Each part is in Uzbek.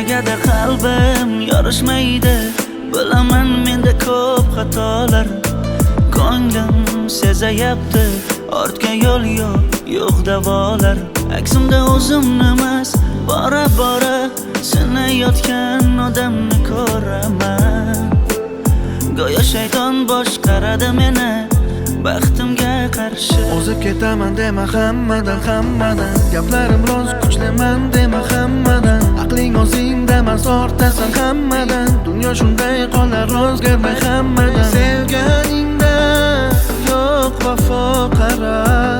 Negada qalbim yorishmaydi, bilaman menda ko'p xatolar. Ko'nglim sezayapti, ortga yo'l yo'q davolar. Aksimda o'zimni emas, bora sinayotgan odamni ko'raman. Go'yo shayton boshqaradi meni baxtimga qarshi. O'zib ketaman dema hammadan gaplarim roz kuchlaman dema hammadan. Aqling o'zingda emas, ortasan hammadan. Dunyo shunday qolar, o'zgarmay hammadan. Sevganingda yo'q vafo qara,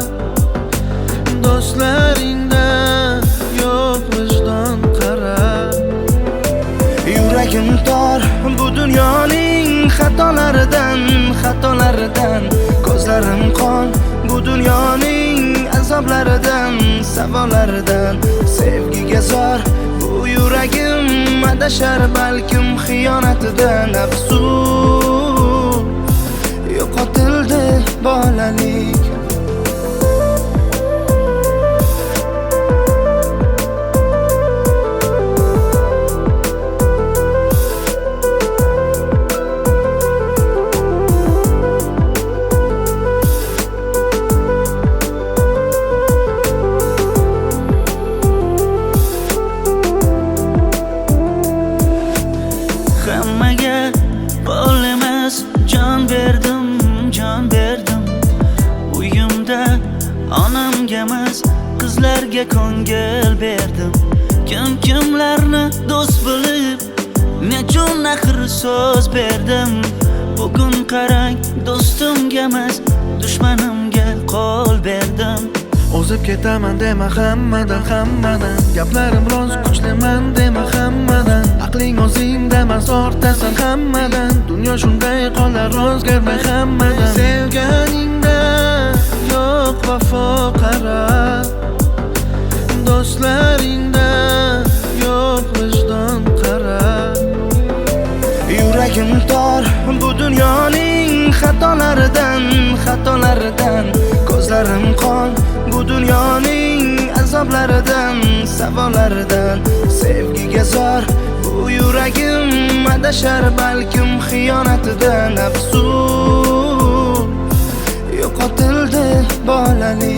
do'stlaringda yo'q vijdon qara. Yuragim tor bu dunyoning xatolaridan. Ko'zlarim qon bu dunyoning azoblaridan, savollaridan. Sevgiga zor bu yuragim adashar balkim xiyonatidan. Afsus, yo'qotildi bolalik. Hammaga qo'l emas, jon berdim. Uyimda onamga emas, qizlarga ko'ngil berdim. Kimlarni do'st bilib, nechun axir so'z berdim. Bugun qarang, do'stimga emas, dushmanimga qo'l berdim. O'zib ketaman dema hammadan gaplarim roz kuchlaman dema hammadan. Aqling o'zingda emas, ortasan hammadan. Dunyo shunday qolar, o'zgarmay hammadan. Sevganingda yo'q vafo qara, do'stlaringda yo'q vijdon qara. Yuragim tor bu dunyoning xatolaridan. Ko'zlarim qon bu dunyoning azoblaridan, savollaridan. Sevgiga zor bu yuragim adashar balkim xiyonatidan. Afsus, yo'qotildi bolalik.